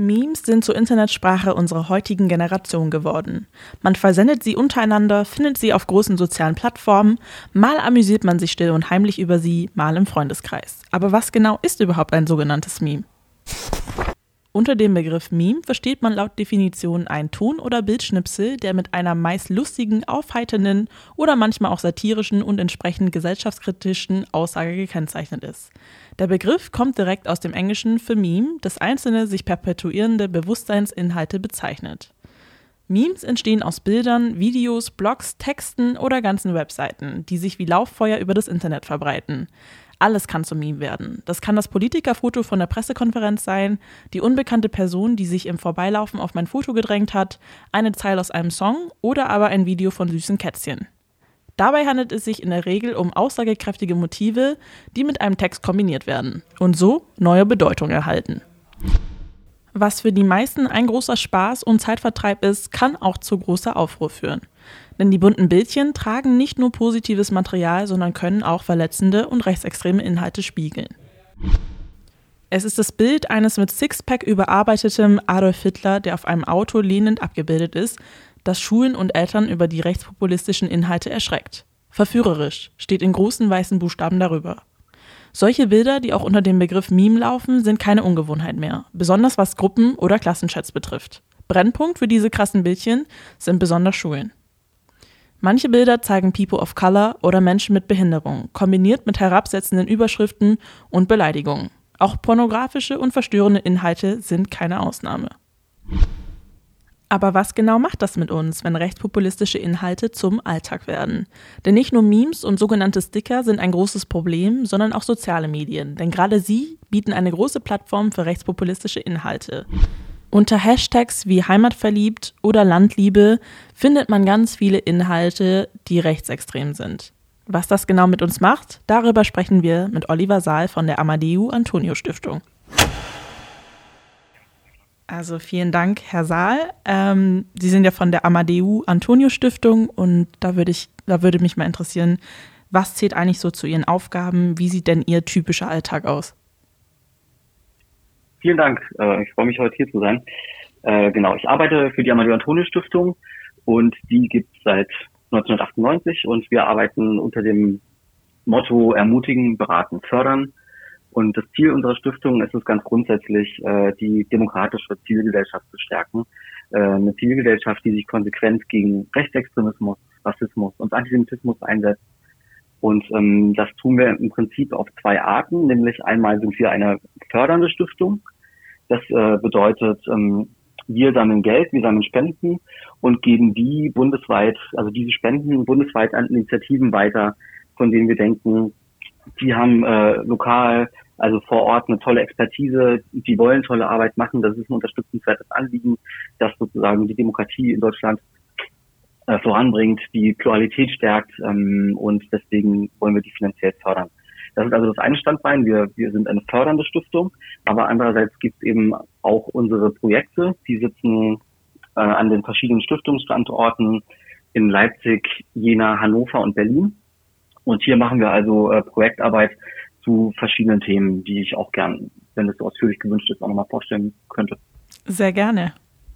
Memes sind zur Internetsprache unserer heutigen Generation geworden. Man versendet sie untereinander, findet sie auf großen sozialen Plattformen, mal amüsiert man sich still und heimlich über sie, mal im Freundeskreis. Aber was genau ist überhaupt ein sogenanntes Meme? Unter dem Begriff Meme versteht man laut Definition einen Ton- oder Bildschnipsel, der mit einer meist lustigen, aufheiternden oder manchmal auch satirischen und entsprechend gesellschaftskritischen Aussage gekennzeichnet ist. Der Begriff kommt direkt aus dem Englischen für Meme, das einzelne sich perpetuierende Bewusstseinsinhalte bezeichnet. Memes entstehen aus Bildern, Videos, Blogs, Texten oder ganzen Webseiten, die sich wie Lauffeuer über das Internet verbreiten. Alles kann zum Meme werden. Das kann das Politikerfoto von der Pressekonferenz sein, die unbekannte Person, die sich im Vorbeilaufen auf mein Foto gedrängt hat, eine Zeile aus einem Song oder aber ein Video von süßen Kätzchen. Dabei handelt es sich in der Regel um aussagekräftige Motive, die mit einem Text kombiniert werden und so neue Bedeutung erhalten. Was für die meisten ein großer Spaß und Zeitvertreib ist, kann auch zu großer Aufruhr führen. Denn die bunten Bildchen tragen nicht nur positives Material, sondern können auch verletzende und rechtsextreme Inhalte spiegeln. Es ist das Bild eines mit Sixpack überarbeitetem Adolf Hitler, der auf einem Auto lehnend abgebildet ist, das Schulen und Eltern über die rechtspopulistischen Inhalte erschreckt. Verführerisch steht in großen weißen Buchstaben darüber. Solche Bilder, die auch unter dem Begriff Meme laufen, sind keine Ungewohnheit mehr, besonders was Gruppen- oder Klassenchats betrifft. Brennpunkt für diese krassen Bildchen sind besonders Schulen. Manche Bilder zeigen People of Color oder Menschen mit Behinderung, kombiniert mit herabsetzenden Überschriften und Beleidigungen. Auch pornografische und verstörende Inhalte sind keine Ausnahme. Aber was genau macht das mit uns, wenn rechtspopulistische Inhalte zum Alltag werden? Denn nicht nur Memes und sogenannte Sticker sind ein großes Problem, sondern auch soziale Medien. Denn gerade sie bieten eine große Plattform für rechtspopulistische Inhalte. Unter Hashtags wie Heimatverliebt oder Landliebe findet man ganz viele Inhalte, die rechtsextrem sind. Was das genau mit uns macht, darüber sprechen wir mit Oliver Saal von der Amadeu Antonio Stiftung. Also vielen Dank, Herr Saal. Sie sind ja von der Amadeu Antonio Stiftung und da würde mich mal interessieren, was zählt eigentlich so zu Ihren Aufgaben? Wie sieht denn Ihr typischer Alltag aus? Vielen Dank. Ich freue mich, heute hier zu sein. Genau, ich arbeite für die Amadeu Antonio Stiftung und die gibt es seit 1998 und wir arbeiten unter dem Motto Ermutigen, Beraten, Fördern. Und das Ziel unserer Stiftung ist es ganz grundsätzlich, die demokratische Zivilgesellschaft zu stärken. Eine Zivilgesellschaft, die sich konsequent gegen Rechtsextremismus, Rassismus und Antisemitismus einsetzt. Und das tun wir im Prinzip auf zwei Arten. Nämlich einmal sind wir eine fördernde Stiftung. Das bedeutet, wir sammeln Geld, wir sammeln Spenden und geben die bundesweit, also diese Spenden bundesweit an Initiativen weiter, von denen wir denken, die haben lokal, also vor Ort eine tolle Expertise, die wollen tolle Arbeit machen. Das ist ein unterstützenswertes Anliegen, das sozusagen die Demokratie in Deutschland voranbringt, die Pluralität stärkt und deswegen wollen wir die finanziell fördern. Das ist also das eine Standbein. Wir sind eine fördernde Stiftung, aber andererseits gibt es eben auch unsere Projekte, die sitzen an den verschiedenen Stiftungsstandorten in Leipzig, Jena, Hannover und Berlin. Und hier machen wir also Projektarbeit zu verschiedenen Themen, die ich auch gern, wenn es so ausführlich gewünscht ist, auch nochmal vorstellen könnte. Sehr gerne.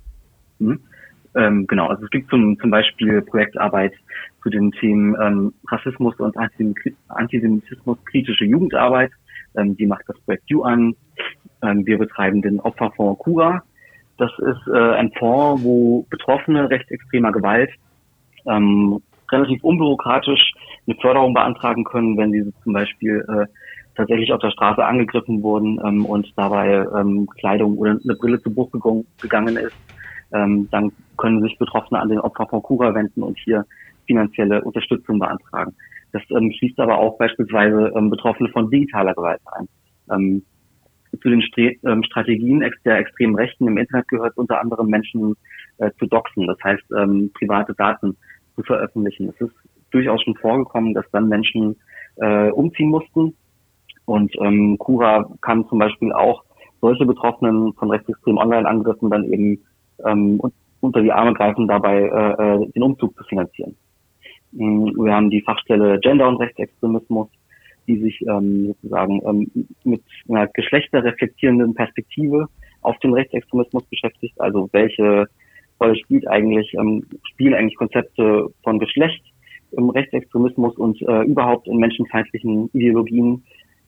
Genau, also es gibt zum Beispiel Projektarbeit zu den Themen Rassismus und Antisemitismus, kritische Jugendarbeit. Die macht das Projekt You-An. Wir betreiben den Opferfonds Cura. Das ist ein Fonds, wo Betroffene rechtsextremer Gewalt relativ unbürokratisch eine Förderung beantragen können, wenn sie zum Beispiel tatsächlich auf der Straße angegriffen wurden und dabei Kleidung oder eine Brille zu Bruch gegangen ist. Dann können sich Betroffene an den Opferfonds Cura wenden und hier finanzielle Unterstützung beantragen. Das schließt aber auch beispielsweise Betroffene von digitaler Gewalt ein. Zu den Strategien der extremen Rechten im Internet gehört unter anderem Menschen zu doxen, das heißt private Daten zu veröffentlichen. Es ist durchaus schon vorgekommen, dass dann Menschen umziehen mussten und Cura kann zum Beispiel auch solche Betroffenen von rechtsextremen Online-Angriffen dann eben unter die Arme greifen, dabei den Umzug zu finanzieren. Wir haben die Fachstelle Gender und Rechtsextremismus, die sich sozusagen mit einer geschlechterreflektierenden Perspektive auf den Rechtsextremismus beschäftigt. Also welche Rolle spielen eigentlich Konzepte von Geschlecht im Rechtsextremismus und überhaupt in menschenfeindlichen Ideologien.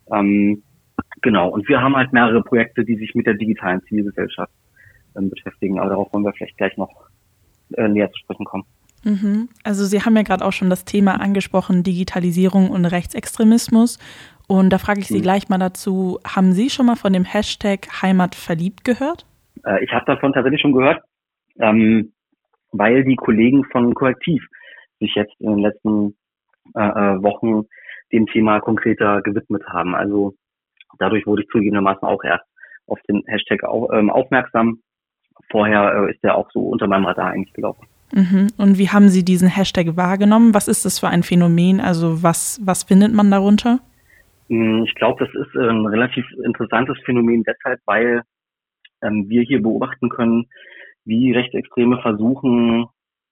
Genau, und wir haben halt mehrere Projekte, die sich mit der digitalen Zivilgesellschaft beschäftigen, aber darauf wollen wir vielleicht gleich noch näher zu sprechen kommen. Also Sie haben ja gerade auch schon das Thema angesprochen, Digitalisierung und Rechtsextremismus. Und da frage ich Sie gleich mal dazu, haben Sie schon mal von dem Hashtag Heimatverliebt gehört? Ich habe davon tatsächlich schon gehört, weil die Kollegen von Korrektiv sich jetzt in den letzten Wochen dem Thema konkreter gewidmet haben. Also dadurch wurde ich zugegebenermaßen auch erst auf den Hashtag aufmerksam. Vorher ist der auch so unter meinem Radar eigentlich gelaufen. Und wie haben Sie diesen Hashtag wahrgenommen? Was ist das für ein Phänomen? Also was findet man darunter? Ich glaube, das ist ein relativ interessantes Phänomen deshalb, weil wir hier beobachten können, wie Rechtsextreme versuchen,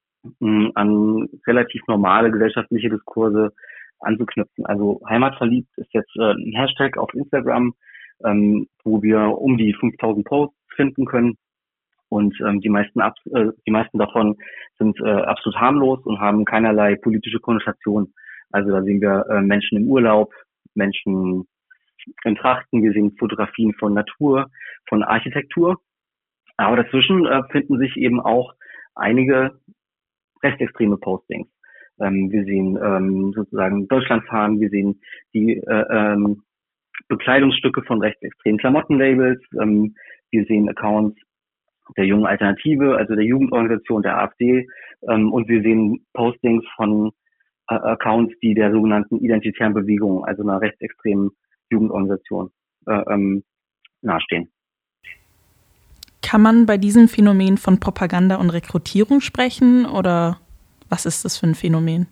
an relativ normale gesellschaftliche Diskurse anzuknüpfen. Also Heimatverliebt ist jetzt ein Hashtag auf Instagram, wo wir um die 5000 Posts finden können. Und die meisten davon sind absolut harmlos und haben keinerlei politische Konnotation. Also da sehen wir Menschen im Urlaub, Menschen in Trachten, wir sehen Fotografien von Natur, von Architektur. Aber dazwischen finden sich eben auch einige rechtsextreme Postings. Wir sehen sozusagen Deutschlandfahnen, wir sehen die Bekleidungsstücke von rechtsextremen Klamottenlabels, wir sehen Accounts der Jungen Alternative, also der Jugendorganisation der AfD, und wir sehen Postings von Accounts, die der sogenannten identitären Bewegung, also einer rechtsextremen Jugendorganisation, nahestehen. Kann man bei diesem Phänomen von Propaganda und Rekrutierung sprechen oder was ist das für ein Phänomen?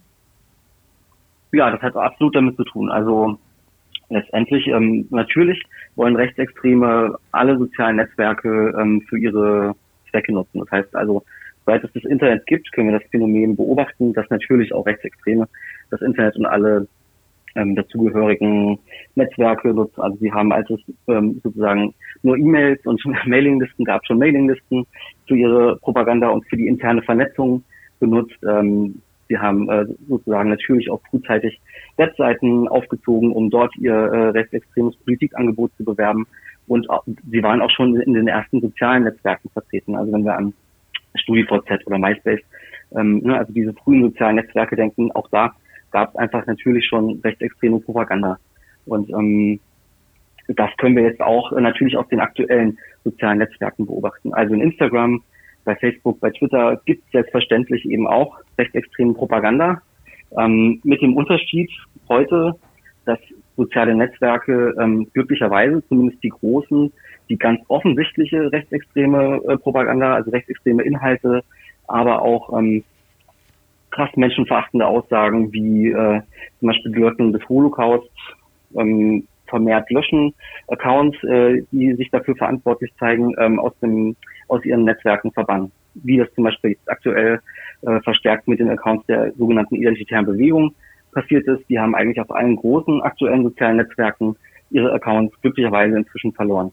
Ja, das hat absolut damit zu tun. Also letztendlich, natürlich wollen Rechtsextreme alle sozialen Netzwerke für ihre Zwecke nutzen. Das heißt also, seit es das Internet gibt, können wir das Phänomen beobachten, dass natürlich auch Rechtsextreme das Internet und alle dazugehörigen Netzwerke nutzen. Also sie haben, als es sozusagen nur E-Mails und Mailinglisten gab, schon Mailinglisten für ihre Propaganda und für die interne Vernetzung benutzt. Sie haben sozusagen natürlich auch frühzeitig Webseiten aufgezogen, um dort ihr rechtsextremes Politikangebot zu bewerben. Und sie waren auch schon in den ersten sozialen Netzwerken vertreten. Also wenn wir an StudiVZ oder MySpace, also diese frühen sozialen Netzwerke denken, auch da gab es einfach natürlich schon rechtsextreme Propaganda. Und das können wir jetzt auch natürlich auf den aktuellen sozialen Netzwerken beobachten. Also in Instagram, bei Facebook, bei Twitter gibt es selbstverständlich eben auch rechtsextreme Propaganda. Mit dem Unterschied heute, dass soziale Netzwerke glücklicherweise, zumindest die großen, die ganz offensichtliche rechtsextreme Propaganda, also rechtsextreme Inhalte, aber auch krass menschenverachtende Aussagen wie zum Beispiel die Leugnung des Holocaust vermehrt löschen, Accounts, die sich dafür verantwortlich zeigen, aus ihren Netzwerken verbannen. Wie das zum Beispiel jetzt aktuell verstärkt mit den Accounts der sogenannten identitären Bewegung passiert ist. Die haben eigentlich auf allen großen aktuellen sozialen Netzwerken ihre Accounts glücklicherweise inzwischen verloren.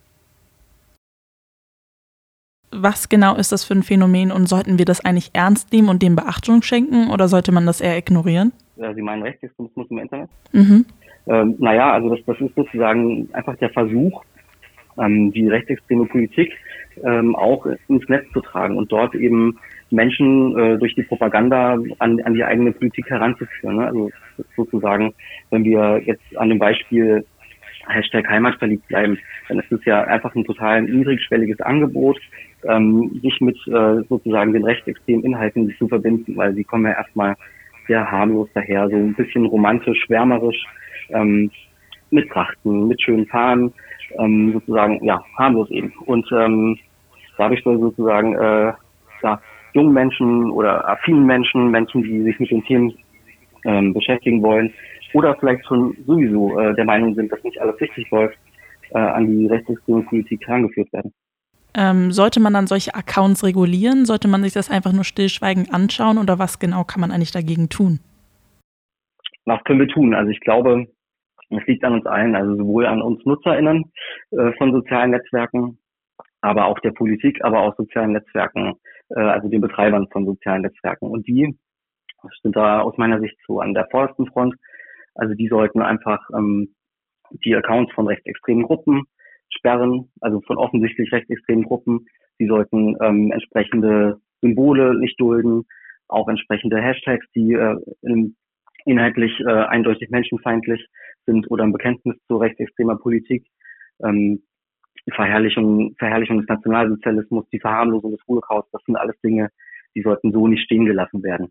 Was genau ist das für ein Phänomen und sollten wir das eigentlich ernst nehmen und dem Beachtung schenken oder sollte man das eher ignorieren? Sie meinen Rechtsextremismus im Internet? Mhm. Also das ist sozusagen einfach der Versuch, die rechtsextreme Politik auch ins Netz zu tragen und dort eben Menschen durch die Propaganda an die eigene Politik heranzuführen. Ne? Also sozusagen, wenn wir jetzt an dem Beispiel Hashtag Heimatverliebt bleiben, dann ist es ja einfach ein total niedrigschwelliges Angebot, sich mit sozusagen den rechtsextremen Inhalten zu verbinden, weil sie kommen ja erstmal sehr harmlos daher, so ein bisschen romantisch, schwärmerisch, mit Trachten, mit schönen Fahnen, sozusagen, ja, harmlos eben. Und dadurch soll sozusagen jungen Menschen oder affinen Menschen, die sich mit den Themen beschäftigen wollen oder vielleicht schon sowieso der Meinung sind, dass nicht alles richtig läuft, an die rechtsextreme Politik herangeführt werden. Sollte man dann solche Accounts regulieren? Sollte man sich das einfach nur stillschweigend anschauen oder was genau kann man eigentlich dagegen tun? Was können wir tun? Also ich glaube, es liegt an uns allen, also sowohl an uns NutzerInnen von sozialen Netzwerken aber auch der Politik, aber auch sozialen Netzwerken, also den Betreibern von sozialen Netzwerken. Und die sind da aus meiner Sicht so an der vordersten Front. Also die sollten einfach die Accounts von rechtsextremen Gruppen sperren, also von offensichtlich rechtsextremen Gruppen. Die sollten entsprechende Symbole nicht dulden, auch entsprechende Hashtags, die inhaltlich eindeutig menschenfeindlich sind oder ein Bekenntnis zu rechtsextremer Politik. Die Verherrlichung des Nationalsozialismus, die Verharmlosung des Holocaust, das sind alles Dinge, die sollten so nicht stehen gelassen werden.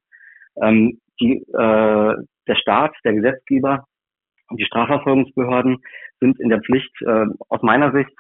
Der Staat, der Gesetzgeber und die Strafverfolgungsbehörden sind in der Pflicht, aus meiner Sicht,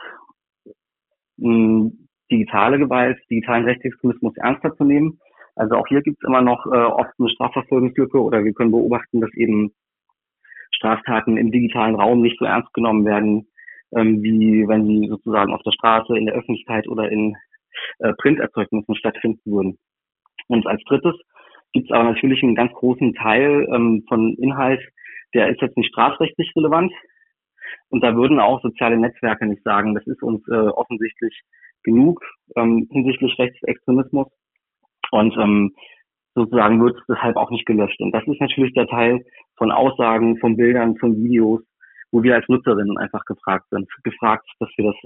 digitale Gewalt, digitalen Rechtsextremismus ernster zu nehmen. Also auch hier gibt es immer noch oft eine Strafverfolgungslücke oder wir können beobachten, dass eben Straftaten im digitalen Raum nicht so ernst genommen werden, wie wenn sie sozusagen auf der Straße, in der Öffentlichkeit oder in Printerzeugnissen stattfinden würden. Und als drittes gibt es aber natürlich einen ganz großen Teil von Inhalt, der ist jetzt nicht strafrechtlich relevant. Und da würden auch soziale Netzwerke nicht sagen, das ist uns offensichtlich genug hinsichtlich Rechtsextremismus. Und sozusagen wird es deshalb auch nicht gelöscht. Und das ist natürlich der Teil von Aussagen, von Bildern, von Videos, wo wir als Nutzerinnen einfach gefragt, dass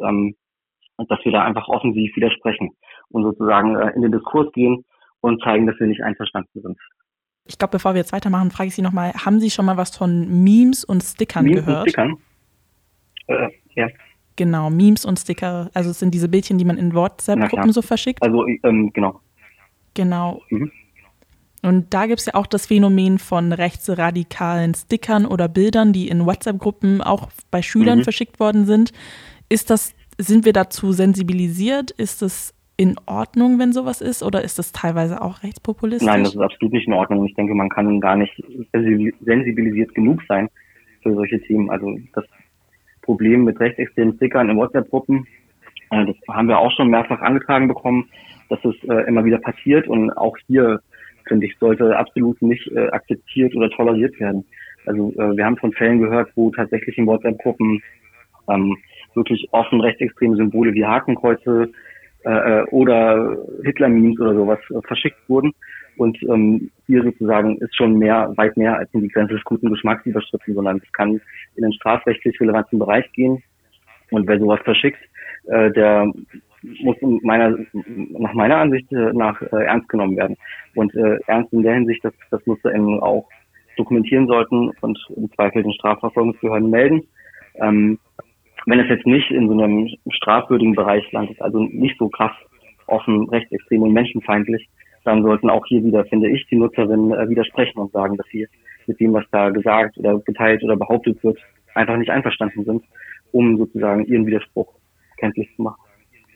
wir da einfach offensiv widersprechen und sozusagen in den Diskurs gehen und zeigen, dass wir nicht einverstanden sind. Ich glaube, bevor wir jetzt weitermachen, frage ich Sie nochmal, haben Sie schon mal was von Memes und Stickern gehört? Memes und Stickern? Ja. Genau, Memes und Sticker, also es sind diese Bildchen, die man in WhatsApp-Gruppen so verschickt. Also, genau. Genau. Mhm. Und da gibt es ja auch das Phänomen von rechtsradikalen Stickern oder Bildern, die in WhatsApp-Gruppen auch bei Schülern verschickt worden sind. Sind wir dazu sensibilisiert? Ist es in Ordnung, wenn sowas ist, oder ist das teilweise auch rechtspopulistisch? Nein, das ist absolut nicht in Ordnung. Ich denke, man kann gar nicht sensibilisiert genug sein für solche Themen. Also das Problem mit rechtsextremen Stickern in WhatsApp-Gruppen, das haben wir auch schon mehrfach angetragen bekommen, dass es immer wieder passiert. Und auch hier, finde ich, sollte absolut nicht akzeptiert oder toleriert werden. Also wir haben von Fällen gehört, wo tatsächlich in WhatsApp-Gruppen wirklich offen rechtsextreme Symbole wie Hakenkreuze oder Hitler-Memes oder sowas verschickt wurden. Und hier sozusagen ist schon weit mehr als in die Grenze des guten Geschmacks überschritten, sondern es kann in den strafrechtlich relevanten Bereich gehen. Und wer sowas verschickt, der muss nach meiner Ansicht nach ernst genommen werden. Und ernst in der Hinsicht, dass das NutzerInnen auch dokumentieren sollten und im Zweifel den Strafverfolgungsbehörden melden. Wenn es jetzt nicht in so einem strafwürdigen Bereich landet, also nicht so krass offen, rechtsextrem und menschenfeindlich, dann sollten auch hier wieder, finde ich, die Nutzerinnen widersprechen und sagen, dass sie mit dem, was da gesagt oder geteilt oder behauptet wird, einfach nicht einverstanden sind, um sozusagen ihren Widerspruch kenntlich zu machen.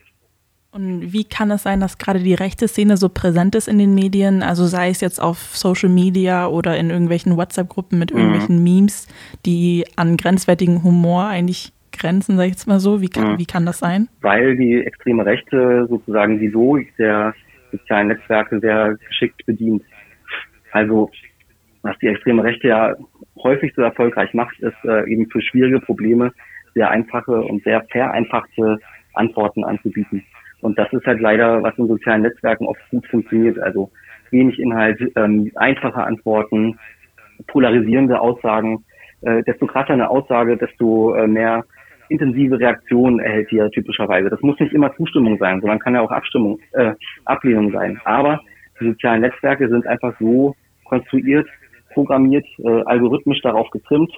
Und wie kann es sein, dass gerade die rechte Szene so präsent ist in den Medien, also sei es jetzt auf Social Media oder in irgendwelchen WhatsApp-Gruppen mit irgendwelchen Memes, die an grenzwertigen Humor eigentlich grenzen, sage ich jetzt mal so. Wie kann das sein? Weil die extreme Rechte sozusagen die Logik der sozialen Netzwerke sehr geschickt bedient. Also was die extreme Rechte ja häufig so erfolgreich macht, ist eben für schwierige Probleme sehr einfache und sehr vereinfachte Antworten anzubieten. Und das ist halt leider, was in sozialen Netzwerken oft gut funktioniert. Also wenig Inhalt, einfache Antworten, polarisierende Aussagen. Desto krasser eine Aussage, desto mehr intensive Reaktionen erhält die ja typischerweise. Das muss nicht immer Zustimmung sein, sondern kann ja auch Ablehnung sein. Aber die sozialen Netzwerke sind einfach so konstruiert, programmiert, algorithmisch darauf getrimmt,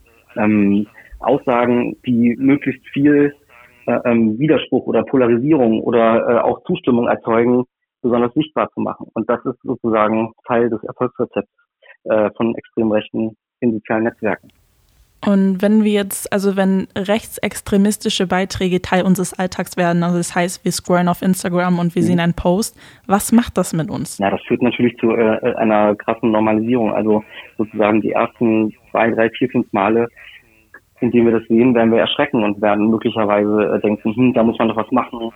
Aussagen, die möglichst viel Widerspruch oder Polarisierung oder auch Zustimmung erzeugen, besonders sichtbar zu machen. Und das ist sozusagen Teil des Erfolgsrezepts von extrem Rechten in sozialen Netzwerken. Und wenn wenn rechtsextremistische Beiträge Teil unseres Alltags werden, also das heißt, wir scrollen auf Instagram und wir sehen einen Post, was macht das mit uns? Ja, das führt natürlich zu einer krassen Normalisierung. Also sozusagen die ersten 2, 3, 4, 5 Male, indem wir das sehen, werden wir erschrecken und werden möglicherweise denken, da muss man doch was machen.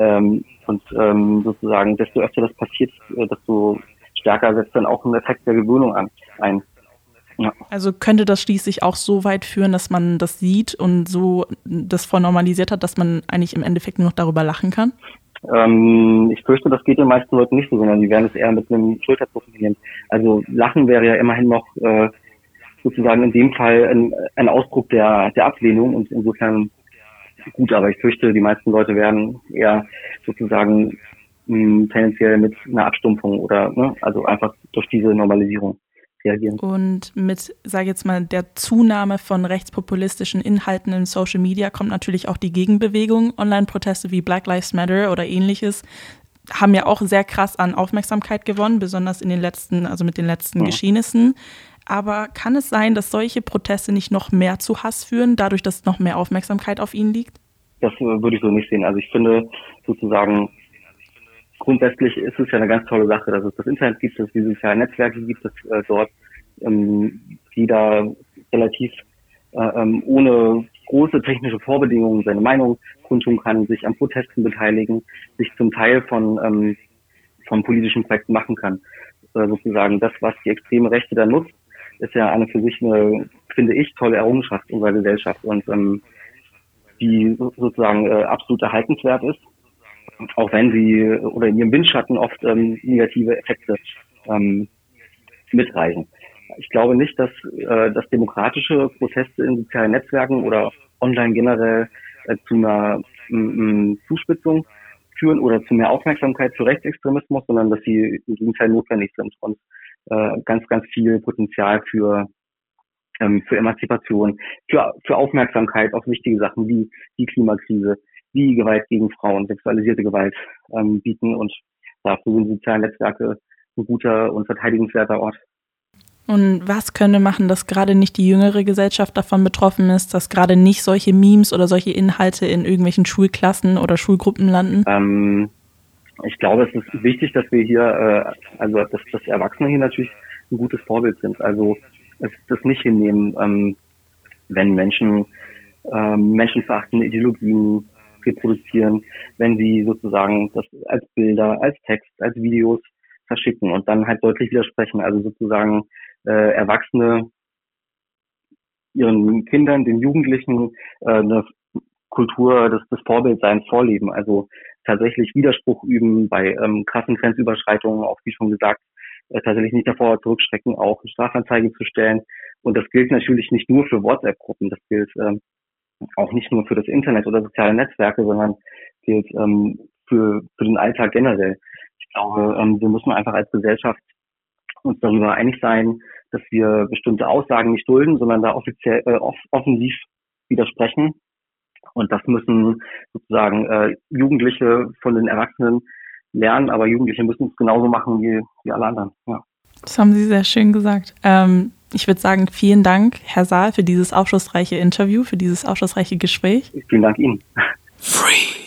Sozusagen, desto öfter das passiert, desto stärker setzt dann auch ein Effekt der Gewöhnung ein. Ja. Also könnte das schließlich auch so weit führen, dass man das sieht und so das voll normalisiert hat, dass man eigentlich im Endeffekt nur noch darüber lachen kann? Ich fürchte, das geht den meisten Leuten nicht so, sondern die werden es eher mit einem Schulterzucken nehmen. Also Lachen wäre ja immerhin noch sozusagen in dem Fall ein Ausdruck der Ablehnung und insofern gut, aber ich fürchte, die meisten Leute werden eher sozusagen tendenziell mit einer Abstumpfung oder also einfach durch diese Normalisierung reagieren. Und mit, sage ich jetzt mal, der Zunahme von rechtspopulistischen Inhalten in Social Media kommt natürlich auch die Gegenbewegung. Online-Proteste wie Black Lives Matter oder ähnliches haben ja auch sehr krass an Aufmerksamkeit gewonnen, besonders in den letzten, also mit den letzten Geschehnissen. Aber kann es sein, dass solche Proteste nicht noch mehr zu Hass führen, dadurch, dass noch mehr Aufmerksamkeit auf ihnen liegt? Das würde ich so nicht sehen. Also ich finde sozusagen, grundsätzlich ist es ja eine ganz tolle Sache, dass es das Internet gibt, dass es die sozialen Netzwerke gibt, dass dort jeder relativ ohne große technische Vorbedingungen seine Meinung kundtun kann, sich an Protesten beteiligen, sich zum Teil von politischen Projekten machen kann. Sozusagen das, was die extreme Rechte da nutzt, ist ja eine für sich eine, finde ich, tolle Errungenschaft unserer Gesellschaft und die sozusagen absolut erhaltenswert ist, auch wenn sie oder in ihrem Windschatten oft negative Effekte mitreichen. Ich glaube nicht, dass demokratische Proteste in sozialen Netzwerken oder online generell zu einer Zuspitzung führen oder zu mehr Aufmerksamkeit für Rechtsextremismus, sondern dass sie im Gegenteil notwendig sind und ganz, ganz viel Potenzial für Emanzipation, für Aufmerksamkeit auf wichtige Sachen wie die Klimakrise, wie Gewalt gegen Frauen, sexualisierte Gewalt bieten. Und dafür sind soziale Netzwerke ein guter und verteidigenswerter Ort. Und was könnte machen, dass gerade nicht die jüngere Gesellschaft davon betroffen ist, dass gerade nicht solche Memes oder solche Inhalte in irgendwelchen Schulklassen oder Schulgruppen landen? Ich glaube, es ist wichtig, dass wir hier, dass Erwachsene hier natürlich ein gutes Vorbild sind. Also es das nicht hinnehmen, wenn Menschen menschenverachtende Ideologien reproduzieren, wenn sie sozusagen das als Bilder, als Text, als Videos verschicken und dann halt deutlich widersprechen. Also sozusagen Erwachsene ihren Kindern, den Jugendlichen eine Kultur des Vorbildseins vorleben. Also tatsächlich Widerspruch üben bei krassen Grenzüberschreitungen, auch wie schon gesagt, tatsächlich nicht davor zurückschrecken, auch eine Strafanzeige zu stellen. Und das gilt natürlich nicht nur für WhatsApp-Gruppen, das gilt auch nicht nur für das Internet oder soziale Netzwerke, sondern gilt für den Alltag generell. Ich glaube, wir müssen einfach als Gesellschaft uns darüber einig sein, dass wir bestimmte Aussagen nicht dulden, sondern da offensiv widersprechen. Und das müssen sozusagen Jugendliche von den Erwachsenen lernen, aber Jugendliche müssen es genauso machen wie alle anderen. Ja. Das haben Sie sehr schön gesagt. Ich würde sagen, vielen Dank, Herr Saal, für dieses aufschlussreiche Interview, für dieses aufschlussreiche Gespräch. Vielen Dank Ihnen. Free.